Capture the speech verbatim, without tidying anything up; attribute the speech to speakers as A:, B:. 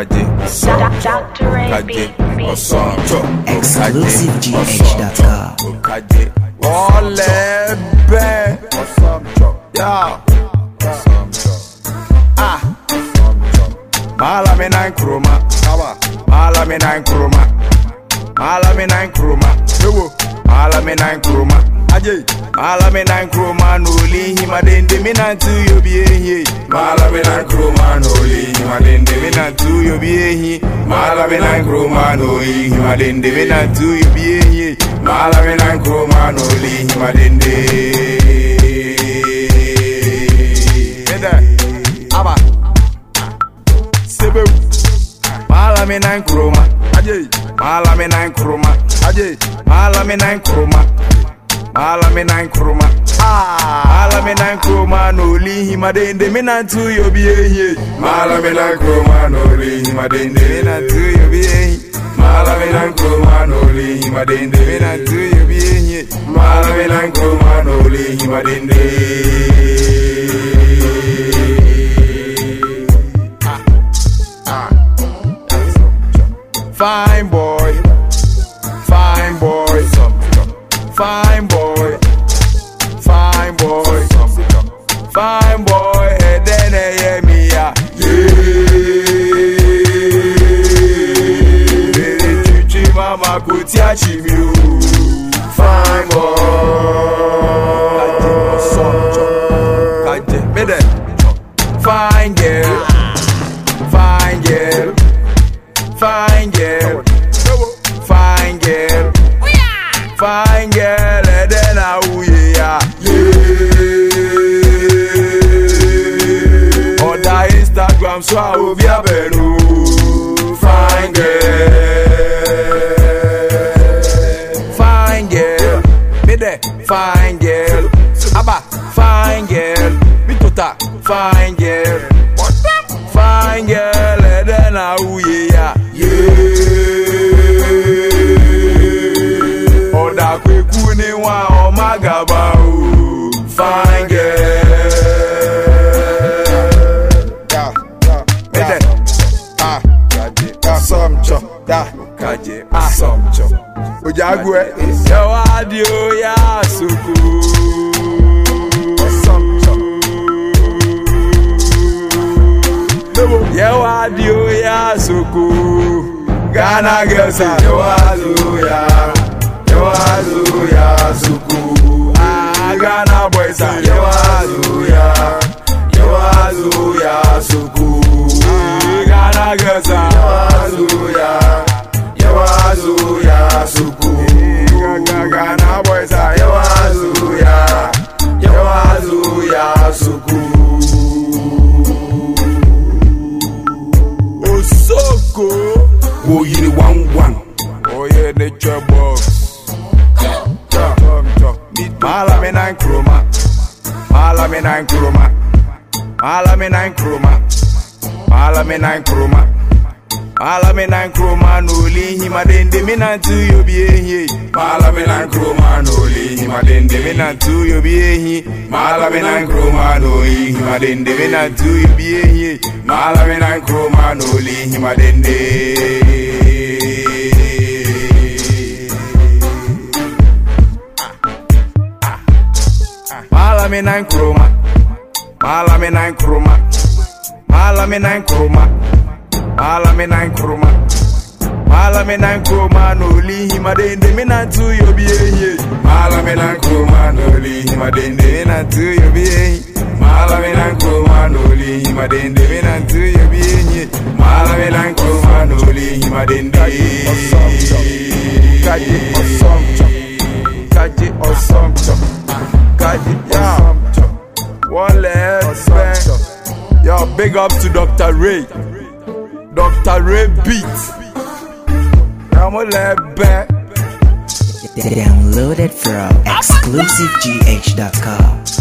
A: Kaji,
B: Doctor Ray beat, beat.
C: Exclusive G H dot com.
A: Kaji, Ole be, yeah. Ah, Mala me nine chroma, Mala me nine chroma, Mala me nine chroma, Mala me nine chroma. Mala me nine chroma no li hima dende me na tu yo bi ehi. Mala me nine chroma no li hima dende me na tu yo bi ehi. Mala me nine chroma no li hima dende me na tu yo bi ehi. Mala me nine chroma no li hima dende. Eda aba sebe. Mala me nine chroma, Mala me nine chroma, Mala me nine chroma. Mala me nine chroma, ah, Mala me nine chroma no li hima dende me na tu yo bi ehi. Mala me nine chroma no li hima dende me na tu yo bi ehi. Mala me nine chroma no li hima dende me na tu yo bi ehi. Mala me nine chroma no li hima dende. Ah, ah, fine boy, fine boy. Fine boy, fine boy, fine boy, and then I hear me, yeah. Chichi mama kutiachi you, fine boy. Fine girl, fine girl, fine girl, fine girl. Fine girl, and then I will yeah, yeah. On the Instagram, so I will be a better. Fine girl, fine girl, me there, fine girl, Abba, fine girl, me tota, fine girl, fine girl, and then I will yeah, yeah. Kuni wa omagaba fine girl. Yeah, yeah, yeah. Ah, kaje, asomcho, yeah, kaje, asomcho. Ojagwe, yo adio ya suku. Asomcho. Yo adio ya suku. Ghana girls, yo adio ya. Yewazuya suku, ah Ghana boys are Yewazuya, Yewazuya suku, ah Ghana girls are Yewazuya, Yewazuya suku, Ghana boys are Yewazuya, Yewazuya suku. Osoko, oh you the one one, oh yeah nature box. Mala me nine chroma, Mala me nine chroma, Mala me nine chroma, Mala me nine chroma, Mala me nine chroma no li hima dende me na tu yo bi ehi. Mala me nine chroma no li hima dende me na tu yo bi ehi. Mala me nine chroma no li hima dende me na tu yo bi ehi. Mala me nine chroma no li hima dende. Mala me nine chroma, Mala me nine chroma, Mala me nine chroma, Mala me nine chroma, Mala me nine chroma no li hima dende me na tu yo bi ehi. Mala me nine chroma no li hima dende me na tu yo bi ehi. Mala me nine chroma no li hima dende me na tu yo bi ehi. Mala me nine chroma no li hima dende. Kaji osomcho, Kaji osomcho. Yeah, one leg bang. Yo, big up to Doctor Ray, Doctor Ray beat. I'm a leg bang.
C: Downloaded from exclusive G H dot com.